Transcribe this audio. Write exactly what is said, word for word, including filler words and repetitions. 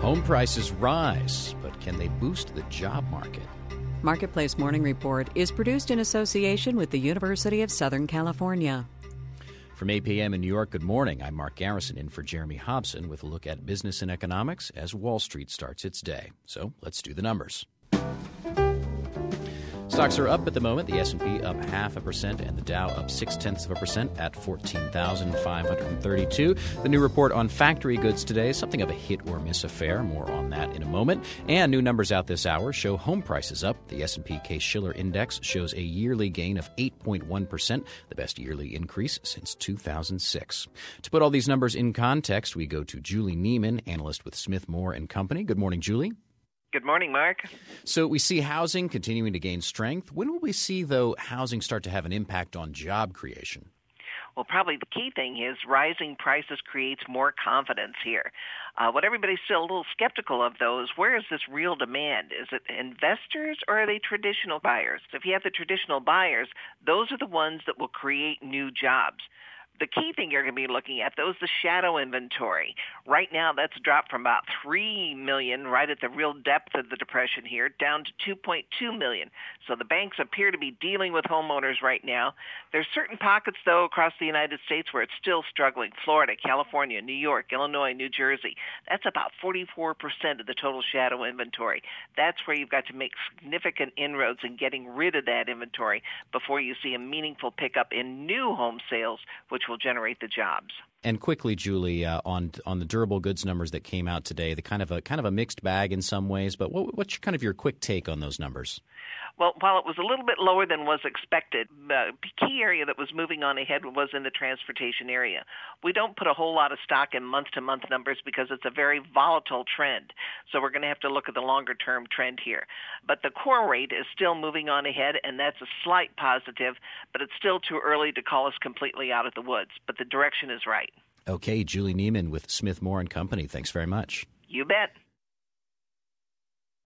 Home prices rise, but can they boost the job market? Marketplace Morning Report is produced in association with the University of Southern California. From eight p.m. in New York, good morning. I'm Mark Garrison in for Jeremy Hobson with a look at business and economics as Wall Street starts its day. So let's do the numbers. Stocks are up at the moment. The S and P up half a percent and the Dow up six-tenths of a percent at fourteen thousand five hundred thirty-two. The new report on factory goods today, something of a hit or miss affair. More on that in a moment. And new numbers out this hour show home prices up. The S and P Case-Shiller Index shows a yearly gain of eight point one percent, the best yearly increase since two thousand six. To put all these numbers in context, we go to Julie Neiman, analyst with Smith Moore and Company. Good morning, Julie. Good morning, Mark. So we see housing continuing to gain strength. When will we see, though, housing start to have an impact on job creation? Well, probably the key thing is rising prices creates more confidence here. Uh, what everybody's still a little skeptical of, though, is where is this real demand? Is it investors or are they traditional buyers? If you have the traditional buyers, those are the ones that will create new jobs. The key thing you're going to be looking at, though, is the shadow inventory. Right now, that's dropped from about three million, right at the real depth of the depression here, down to two point two million. So the banks appear to be dealing with homeowners right now. There's certain pockets, though, across the United States where it's still struggling. Florida, California, New York, Illinois, New Jersey. That's about forty-four percent of the total shadow inventory. That's where you've got to make significant inroads in getting rid of that inventory before you see a meaningful pickup in new home sales, which will generate the jobs. And quickly, Julie, uh, on on the durable goods numbers that came out today, the kind of a kind of a mixed bag in some ways. But what, what's kind of your quick take on those numbers? Well, while it was a little bit lower than was expected, the key area that was moving on ahead was in the transportation area. We don't put a whole lot of stock in month-to-month numbers because it's a very volatile trend. So we're going to have to look at the longer-term trend here. But the core rate is still moving on ahead, and that's a slight positive, but it's still too early to call us completely out of the woods. But the direction is right. Okay, Julie Neiman with Smith Moore and Company. Thanks very much. You bet.